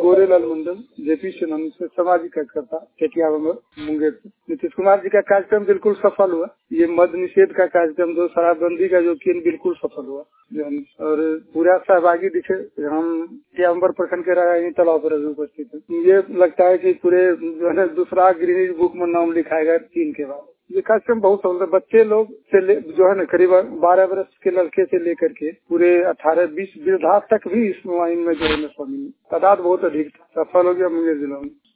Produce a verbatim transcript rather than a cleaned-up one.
गोरेलाल मंडल, JP से नाम से सामाजिक कार्यकर्ता टेटिया मुंगेर से। नीतीश कुमार जी का कार्यक्रम बिल्कुल सफल हुआ। ये मद निषेध का कार्यक्रम जो शराबबंदी का जो किन बिल्कुल सफल हुआ और पूरा सहभागी दिखे। हम अंबर प्रखंड के रानी तालाब पर उपस्थित है। ये लगता है कि पूरे जो है दूसरा गिनीज बुक में नाम लिखाएगा चीन के बाद। ये कार्यक्रम बहुत सफल है। बच्चे लोग से ले, जो है ना करीब बारह वर्ष के लड़के से लेकर के पूरे अठारह बीस वृद्धा तक भी इस मुहिम में जो है शामिल। तादाद बहुत अधिक था। सफल हो गया मुंगेर जिला में।